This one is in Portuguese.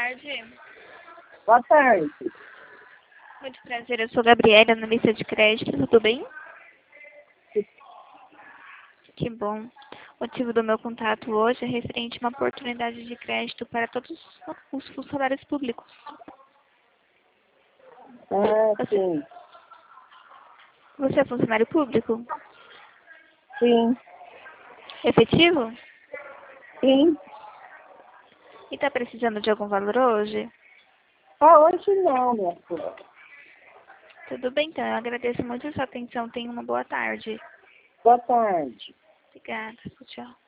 tarde. Boa tarde. Muito prazer, eu sou Gabriela, analista de crédito, tudo bem? Que bom. O motivo do meu contato hoje é referente a uma oportunidade de crédito para todos os funcionários públicos. Sim. Você é funcionário público? Sim. Efetivo? Sim. E está precisando de algum valor hoje? Hoje não, minha filha. Tudo bem, então. Eu agradeço muito a sua atenção. Tenha uma boa tarde. Boa tarde. Obrigada. Tchau.